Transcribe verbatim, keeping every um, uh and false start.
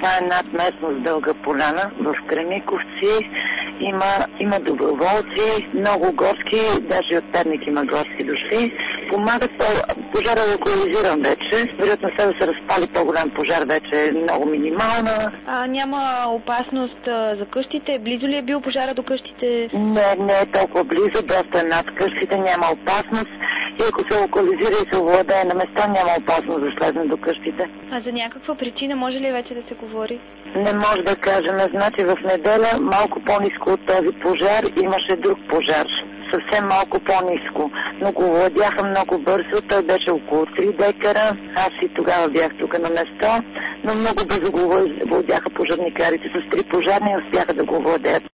Това е над местност Дълга поляна в Кремиковци. Има, има доброволци, много горски, даже от Перник има горски дошли. Помагат, пожара е локализиран вече. Вероятността да се разпали по-голям пожар вече е много минимална. А няма опасност а, за къщите? Близо ли е бил пожара до къщите? Не, не е толкова близо, доста е над къщите, няма опасност. И ако се локализира и се овладее на места, няма опасност да слезне до къщите. А за някаква причина може ли вече да се говори? Не може да кажем. Значи в неделя малко по-ниско от този пожар имаше друг пожар. Съвсем малко по-ниско. Но го овладяха много бързо. Той беше около три декара. Аз и тогава бях тук на место. Но много бързо го овладяха пожарникарите. С три пожарни успяха да го овладеят.